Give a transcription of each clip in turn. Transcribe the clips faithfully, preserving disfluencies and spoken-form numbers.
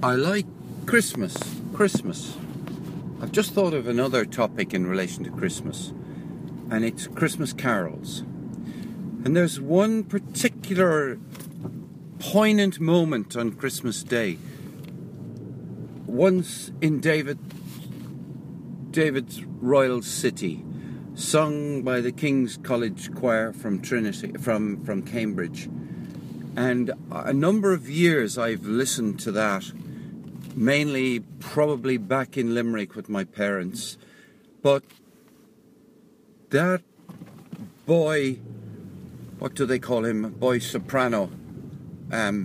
I like Christmas. Christmas. I've just thought of another topic in relation to Christmas, and it's Christmas carols. And there's one particular poignant moment on Christmas Day. Once in David, David's Royal City, sung by the King's College Choir from Trinity, from, from Cambridge. And a number of years I've listened to that, mainly probably back in Limerick with my parents. But that boy, what do they call him? Boy soprano. Um,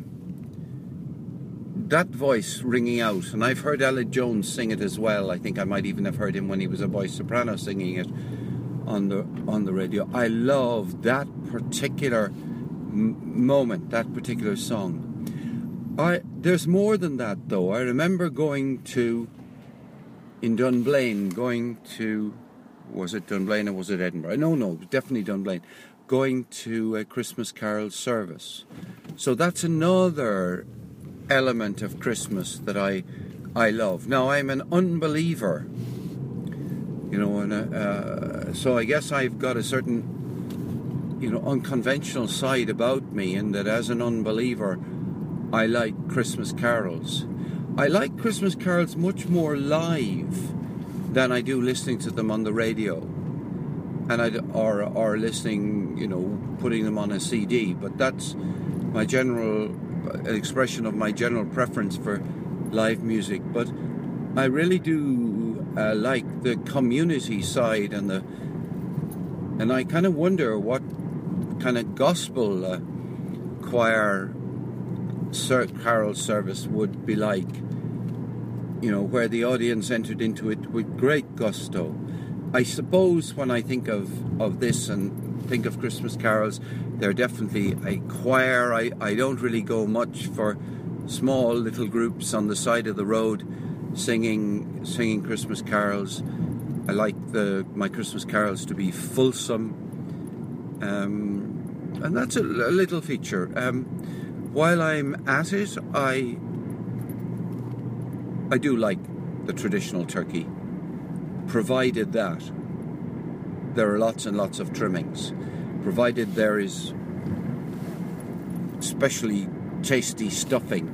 that voice ringing out, and I've heard Ella Jones sing it as well. I think I might even have heard him when he was a boy soprano singing it on the on the radio. I love that particular m- moment, that particular song. I there's more than that though. I remember going to in Dunblane, going to was it Dunblane or was it Edinburgh? No, no, definitely Dunblane. Going to a Christmas carol service. So that's another element of Christmas that I I love. Now I'm an unbeliever, you know, and uh, so I guess I've got a certain, you know, unconventional side about me, in that as an unbeliever, I like Christmas carols. I like Christmas carols much more live than I do listening to them on the radio, and I or or listening, you know, putting them on a C D. But that's my general expression of my general preference for live music. But I really do uh, like the community side, and the and I kind of wonder what kind of gospel uh, choir carol service would be like, you know, where the audience entered into it with great gusto. I suppose when I think of, of this and think of Christmas carols, they're definitely a choir. I, I don't really go much for small little groups on the side of the road singing singing Christmas carols. I like the my Christmas carols to be fulsome, um, and that's a, a little feature. Um, while I'm at it, I I do like the traditional turkey, provided that there are lots and lots of trimmings, provided there is especially tasty stuffing.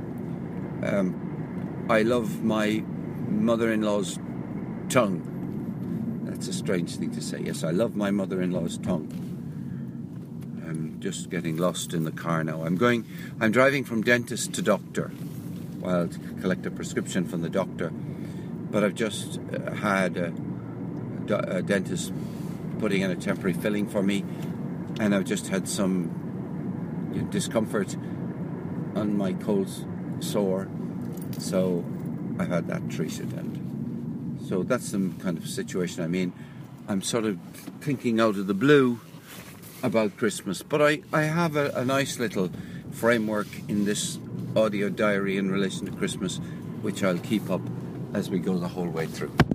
Um, I love my mother-in-law's tongue. That's a strange thing to say. Yes, I love my mother-in-law's tongue. I'm just getting lost in the car now. I'm going, I'm driving from dentist to doctor, well, to collect a prescription from the doctor. But I've just uh, had a, a dentist putting in a temporary filling for me, and I've just had some you know, discomfort on my cold sore, so I've had that treated, and so that's the kind of situation I'm in. I'm sort of thinking out of the blue about Christmas, but I, I have a, a nice little framework in this audio diary in relation to Christmas, which I'll keep up as we go the whole way through.